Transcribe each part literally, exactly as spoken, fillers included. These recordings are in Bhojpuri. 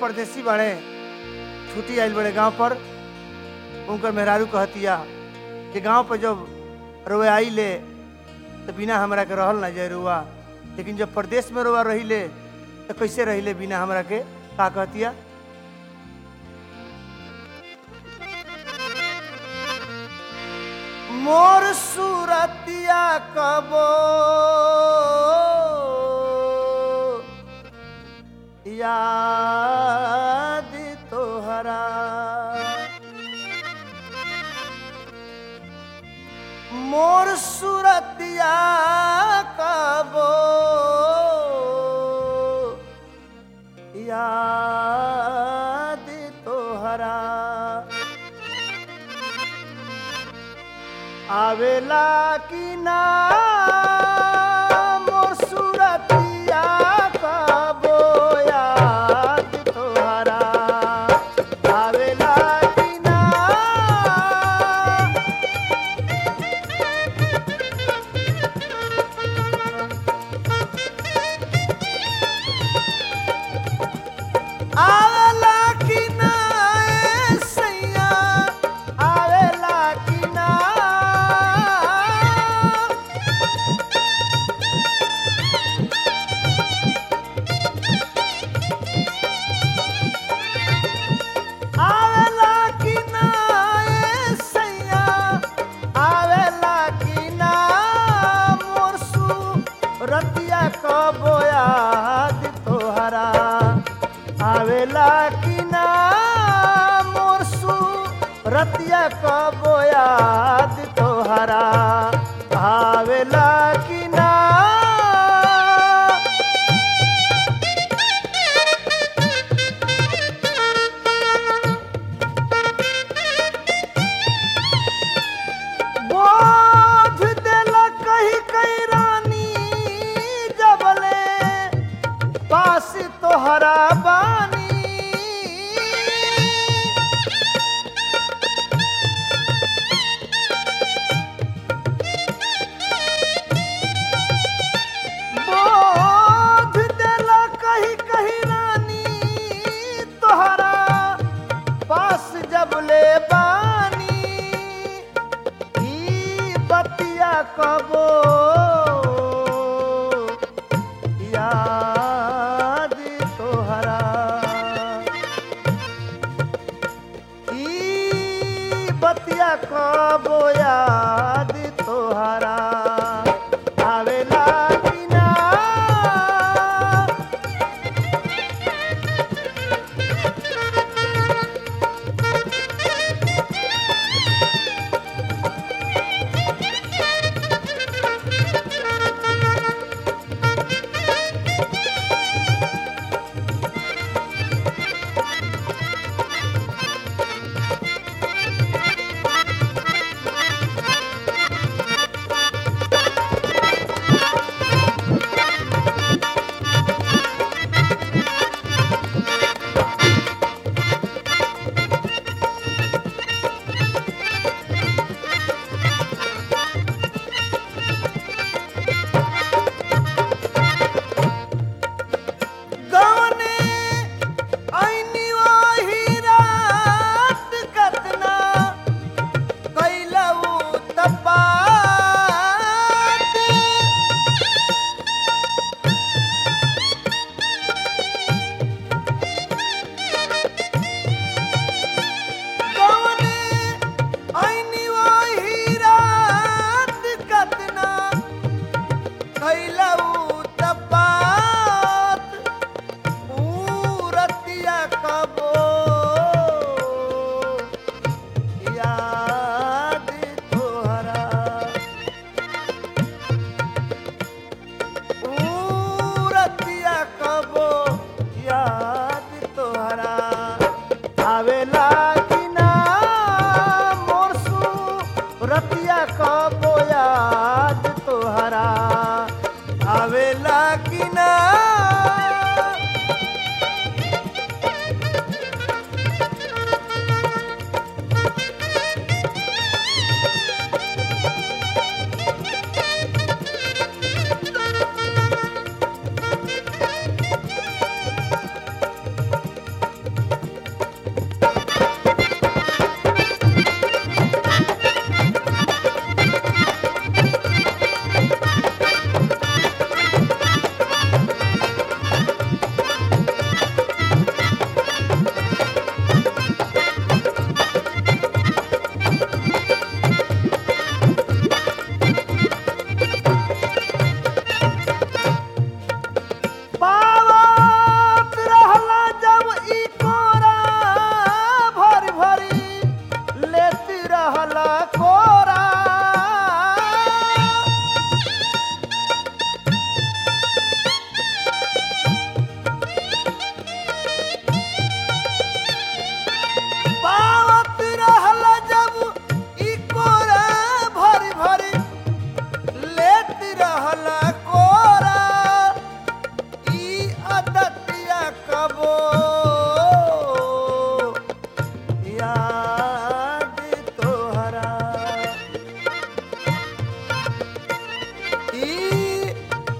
परदेसी बड़े छुट्टी आयल बड़े गांव पर उनकर मेहरारू कहतिया कि गांव पर जब रोए आई ले तो बिना हमरा के रहल ना जाए रुआ, लेकिन जब प्रदेश में रुआ रही ले तो कैसे रही ले बिना हमरा के। का कहतिया? मोर सूरतिया कबो याद तोहरा, मोर सूरतिया कबो याद तोहरा, आवेला की ना मोर सूरतिया कबो याद तोहरा, आवेला की ना आवेला की ना सैया, आवेला की ना आवेला की ना सैया, आवेला की ना मोर सूरतिया कबो याद तोहरा, आवेला की ना मोर सूरतिया कबो याद तोहरा, आवेला की ना बोझ देला कही कही रानी जबले पास तोहरा बानी, बोझ देला कही कही रानी तोहरा पास जबले बानी, ई बतिया कबो याद तोहरा, ई बतिया कबो याद तोहरा, आवेला की ना गवने आईनी वही रात कतना कैलऊ तपात, गवने आईनी वही रात कतना कैलऊ तपात, रतिया कबो याद तोहरा, रतिया कबो याद तोहरा, आवेला की ना मोर सूरतिया कबो याद तोहरा, आवेला की ना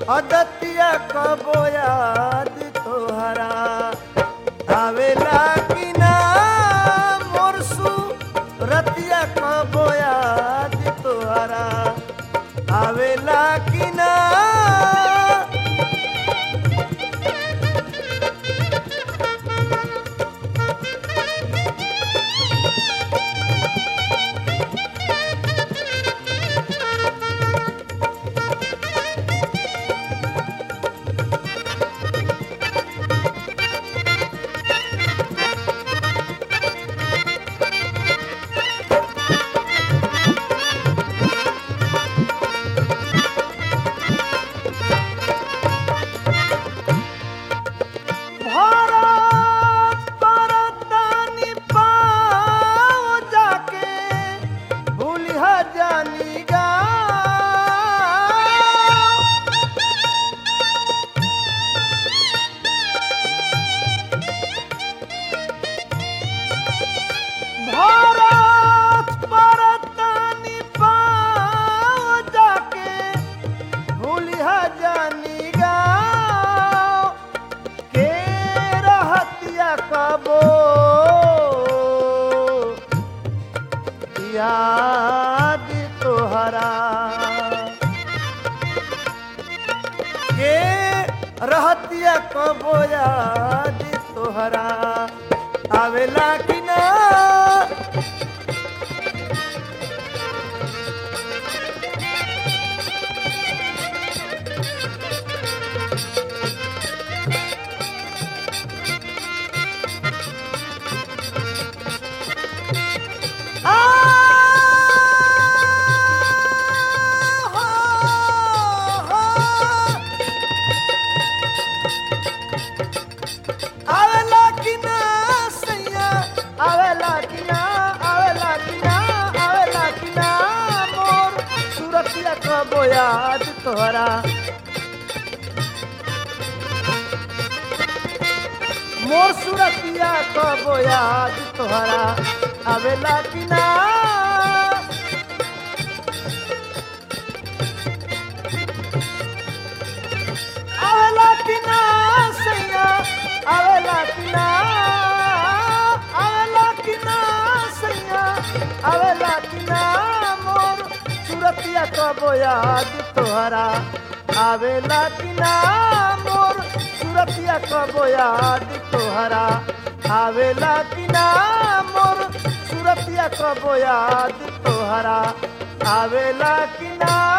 अदतिया कबो याद तोहरा आवेला कि ना मोर सूरतिया कबो याद तोहरा आवेला कि ना याद तोहरा के रहतिया कबो याद तोहरा आवेला कि ना कबो याद तोहरा मोर सूरतिया कबो याद तोहरा आवेला कि ना आवेला कि ना सैया आवेला कि ना आवेला कि ना सैया आवेला कि ना मोर सूरतिया कबो याद तोहरा आवेला कि ना मोर सूरतिया कबो याद तोहरा आवेला कि ना मोर सूरतिया कबो याद तोहरा आवेला कि ना।